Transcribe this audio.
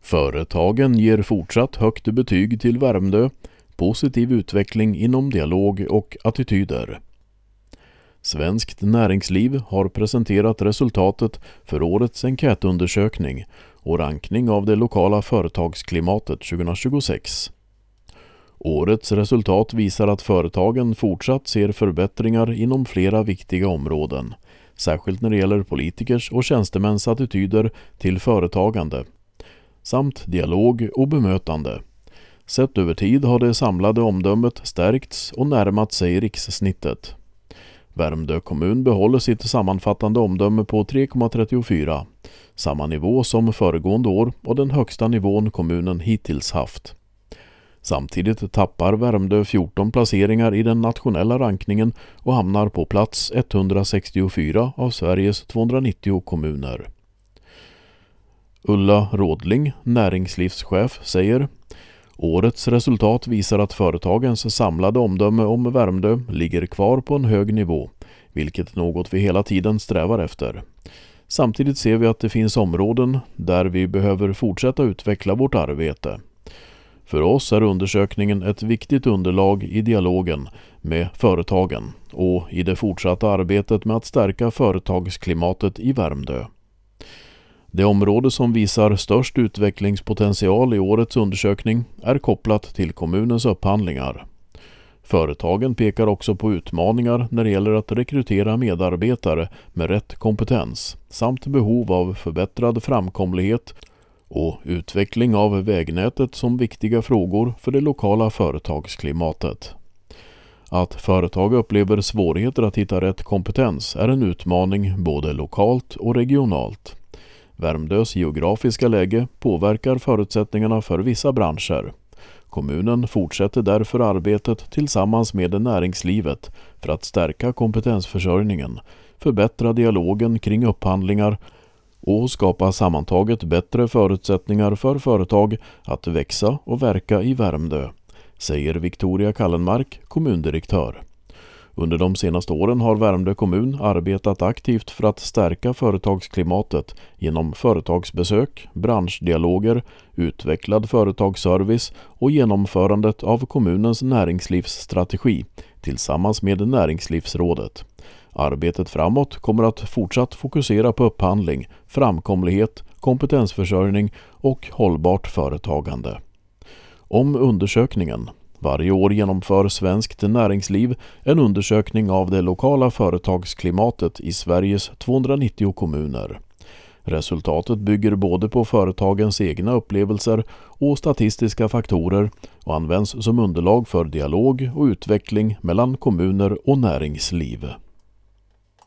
Företagen ger fortsatt högt betyg till Värmdö, positiv utveckling inom dialog och attityder. Svenskt Näringsliv har presenterat resultatet för årets enkätundersökning och rankning av det lokala företagsklimatet 2026. Årets resultat visar att företagen fortsatt ser förbättringar inom flera viktiga områden, särskilt när det gäller politikers och tjänstemäns attityder till företagande, samt dialog och bemötande. Sett över tid har det samlade omdömet stärkts och närmat sig rikssnittet. Värmdö kommun behåller sitt sammanfattande omdöme på 3,34, samma nivå som föregående år och den högsta nivån kommunen hittills haft. Samtidigt tappar Värmdö 14 placeringar i den nationella rankningen och hamnar på plats 164 av Sveriges 290 kommuner. Ulla Rådling, näringslivschef, säger: årets resultat visar att företagens samlade omdöme om Värmdö ligger kvar på en hög nivå, vilket är något vi hela tiden strävar efter. Samtidigt ser vi att det finns områden där vi behöver fortsätta utveckla vårt arbete. För oss är undersökningen ett viktigt underlag i dialogen med företagen och i det fortsatta arbetet med att stärka företagsklimatet i Värmdö. Det område som visar störst utvecklingspotential i årets undersökning är kopplat till kommunens upphandlingar. Företagen pekar också på utmaningar när det gäller att rekrytera medarbetare med rätt kompetens samt behov av förbättrad framkomlighet och utveckling av vägnätet som viktiga frågor för det lokala företagsklimatet. Att företag upplever svårigheter att hitta rätt kompetens är en utmaning både lokalt och regionalt. Värmdös geografiska läge påverkar förutsättningarna för vissa branscher. Kommunen fortsätter därför arbetet tillsammans med näringslivet för att stärka kompetensförsörjningen, förbättra dialogen kring upphandlingar och skapa sammantaget bättre förutsättningar för företag att växa och verka i Värmdö, säger Victoria Kallenmark, kommundirektör. Under de senaste åren har Värmdö kommun arbetat aktivt för att stärka företagsklimatet genom företagsbesök, branschdialoger, utvecklad företagsservice och genomförandet av kommunens näringslivsstrategi tillsammans med Näringslivsrådet. Arbetet framåt kommer att fortsatt fokusera på upphandling, framkomlighet, kompetensförsörjning och hållbart företagande. Om undersökningen. Varje år genomför Svenskt Näringsliv en undersökning av det lokala företagsklimatet i Sveriges 290 kommuner. Resultatet bygger både på företagens egna upplevelser och statistiska faktorer och används som underlag för dialog och utveckling mellan kommuner och näringsliv.